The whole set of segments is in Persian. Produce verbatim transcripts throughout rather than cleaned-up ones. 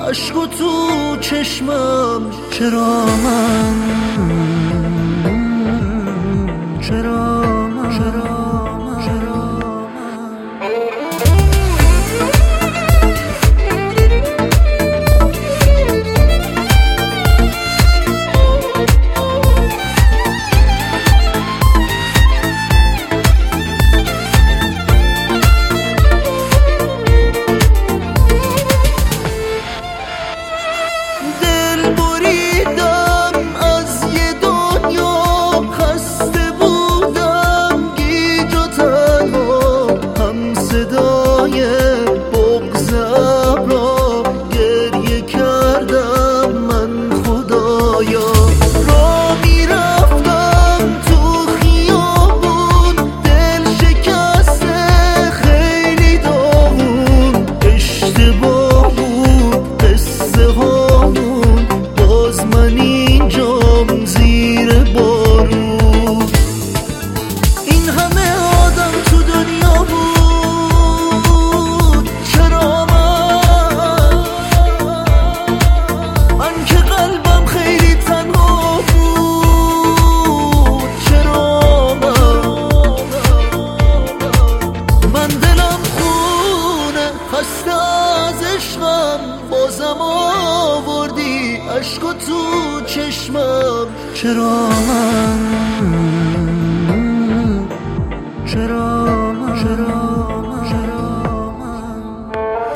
عشق و تو چشمم. چرا من چرا من چرا من چرا بازم آوردی عشق و تو چشمم. چرا من چرا من چرا من چرا من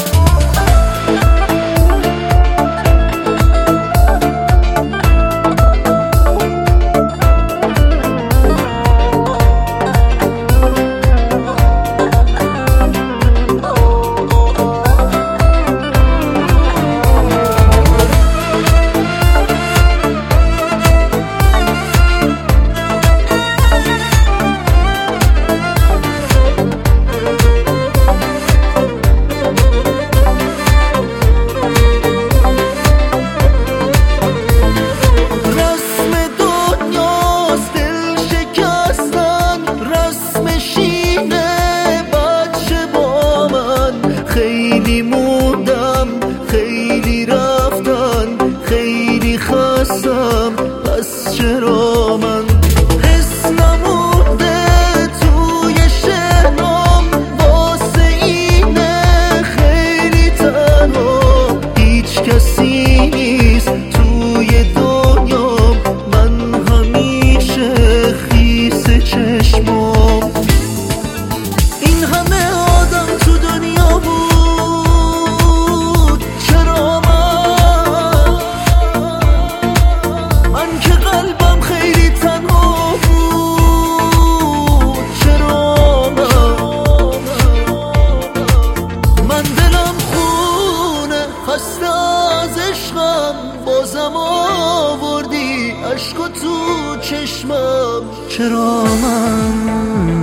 خیلی موندم، خیلی رفتن، خیلی خستم، پس چرا من حس نمونده توی شهرام واسه اینه خیلی تنها، هیچ کسی نیست توی دنیام، من همیشه خیس چشمام. این همه آدم تو دنیا بود، بازم آوردی عشق و تو چشمم. چرا من